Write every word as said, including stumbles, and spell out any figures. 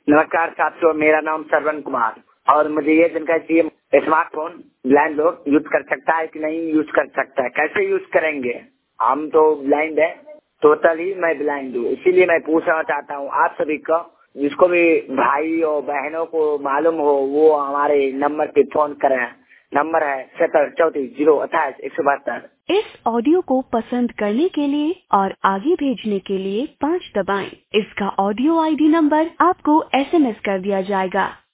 नमस्कार साथियों, मेरा नाम श्रवण कुमार और मुझे ये जानकारी चाहिए स्मार्टफोन ब्लाइंड लोग यूज कर सकता है कि नहीं यूज कर सकता है, कैसे यूज करेंगे। हम तो ब्लाइंड है, टोटली मैं ब्लाइंड हूँ, इसीलिए मैं पूछना चाहता हूँ आप सभी को, जिसको भी भाई और बहनों को मालूम हो वो हमारे नंबर पे फोन करें। नंबर है सत्तर चौतीस जीरो अट्ठाईस एक सौ बहत्तर। इस ऑडियो को पसंद करने के लिए और आगे भेजने के लिए पाँच दबाएं। इसका ऑडियो आईडी नंबर आपको एसएमएस कर दिया जाएगा।